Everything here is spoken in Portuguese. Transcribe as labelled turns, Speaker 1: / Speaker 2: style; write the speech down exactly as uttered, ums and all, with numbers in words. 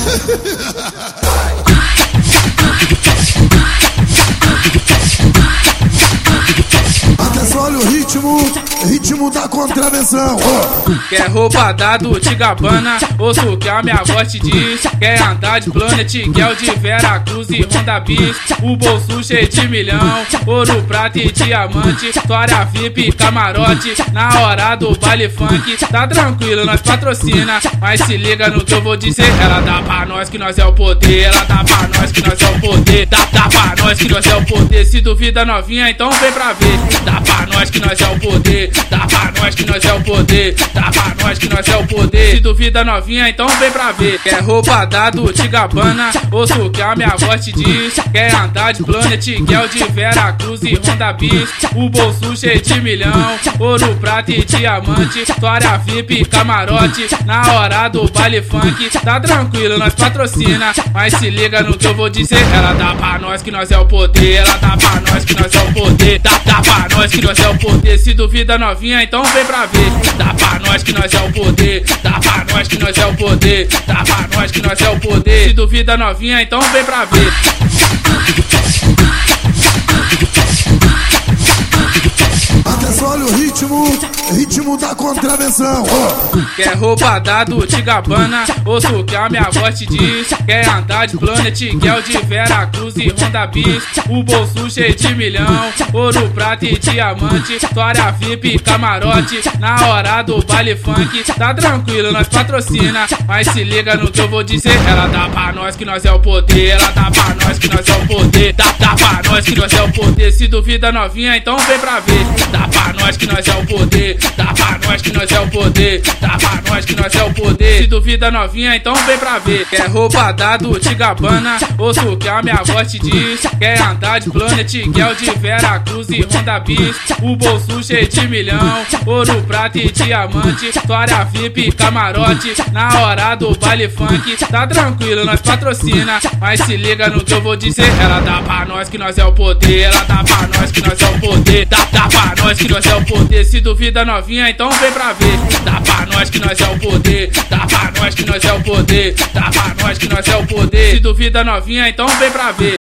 Speaker 1: Atenção, olha o ritmo, ritmo da contravenção. Oh.
Speaker 2: Quer roupa da Dolce Gabbana, ouço o que a minha voz te diz. Quer andar de Planet, Gel de Vera Cruz e Honda Bis. O bolso cheio de milhão, ouro, prata e diamante. História V I P, camarote, na hora do baile funk. Tá tranquilo, nós patrocina, mas se liga no que eu vou dizer. Ela dá pra nós que nós é o poder, ela dá pra nós que nós é o poder. Dá, dá pra nós que nós é o poder, se duvida novinha, então vem pra ver. Dá pra nós que nós é o poder, dá pra nós que nós é o poder, dá pra nós que nós é o poder. Se duvida novinha, então vem pra ver. Quer roupa da Dolce Gabbana, ouço o que a minha voz te diz. Quer andar de Planet, Gel de Vera Cruz e Honda Bis. O bolso cheio de milhão, ouro, prata e diamante. História V I P, camarote, na hora do baile funk. Tá tranquilo, nós patrocina, mas se liga no que eu vou dizer. Ela dá pra nós que nós é o poder, ela dá pra nós que nós é o poder, dá, dá pra nós que nós é o poder. Se duvida novinha, então vem pra ver. Dá pra nós que nós é o poder, dá pra nós que nós é o poder, dá pra nós que nós é o poder. Se duvida novinha, então vem pra ver.
Speaker 1: Atenção, olha o ritmo, ritmo da contravenção. Oh.
Speaker 2: Quer roupa da Dolce Gabbana, ouço o que a minha voz te diz. Quer andar de Planet, Gel de Vera Cruz e Honda Bis. O bolso cheio de milhão, ouro, prata e diamante. História V I P, camarote, na hora do baile funk. Tá tranquilo, nós patrocina, mas se liga no que eu vou dizer. Ela dá pra nós que nós é o poder, ela dá pra nós que nós é o poder, dá, dá pra nós que nós é o poder. Se duvida novinha, então vem pra ver. Dá pra nós que nós é o poder, dá pra nós que nós é o poder, dá pra nós que nós é o poder. Se duvida novinha, então vem pra ver. Quer roupa da Dolce Gabbana, ouço o que a minha voz te diz. Quer andar de Planet, Gel de Vera Cruz e Honda Bis. O bolso cheio de milhão, ouro, prata e diamante. História V I P, camarote, na hora do baile funk. Tá tranquilo, nós patrocina, mas se liga no que eu vou dizer. Ela dá pra nós que nós é o poder, ela dá pra nós que nós é o poder, dá, dá pra nós que nós é o poder. Se duvida novinha, então vem pra ver. Dá pra nós que nós é o poder, dá pra nós que nós é o poder, dá pra nós que nós é o poder. Se duvida novinha, então vem pra ver.